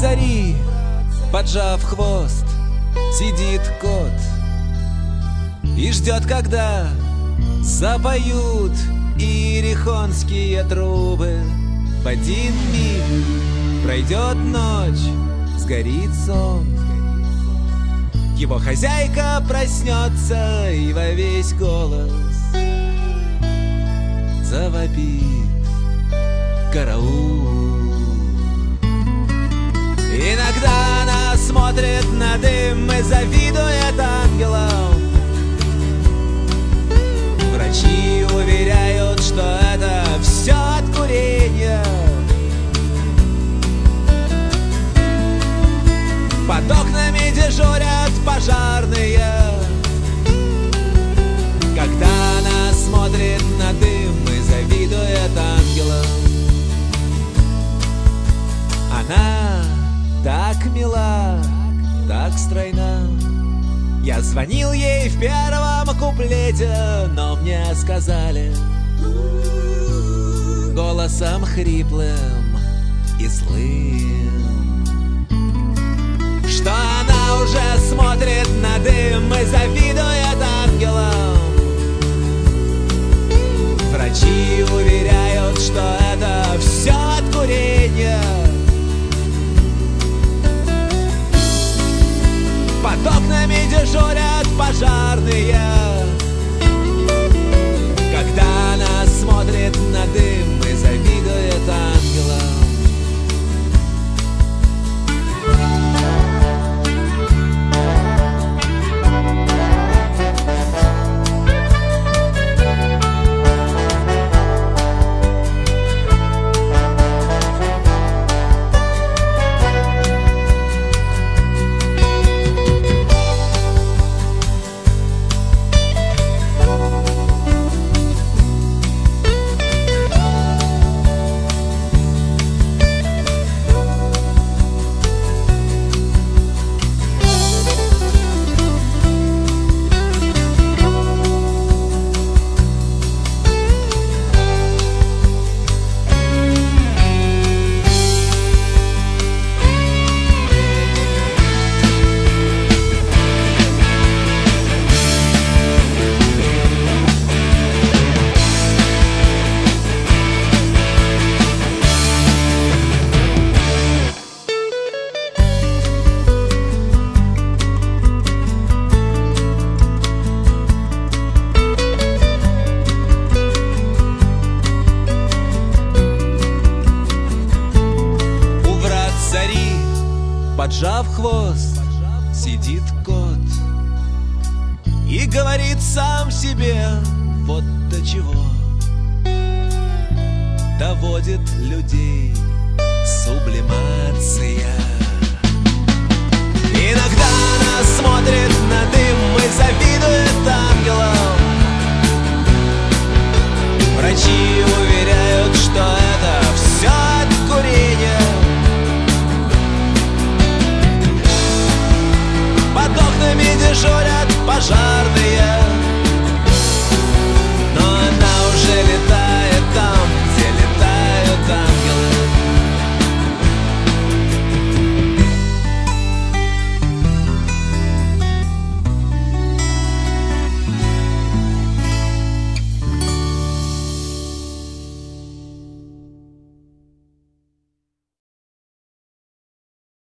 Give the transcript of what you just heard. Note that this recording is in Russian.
зари, поджав хвост, сидит кот и ждет, когда запоют иерихонские трубы. В один миг пройдет ночь, сгорит сон. Его хозяйка проснется и во весь голос завопит: караул! Иногда она смотрит на дым и завидует ангелам. Врачи уверяют, что это все от курения. Под окнами дежурят пожарные. Когда она смотрит на дым и завидует ангелам, она так мила, так стройна. Я звонил ей в первом куплете, но мне сказали голосом хриплым и злым, что она уже смотрит на дым и завидует ангелам. Врачи уверяют, что это все от курения. Под окнами дежурят пожарные. Когда она смотрит на дым и завидует ангелам. Поджав хвост, сидит кот и говорит сам себе: вот до чего доводит людей сублимация. Иногда она смотрит на дым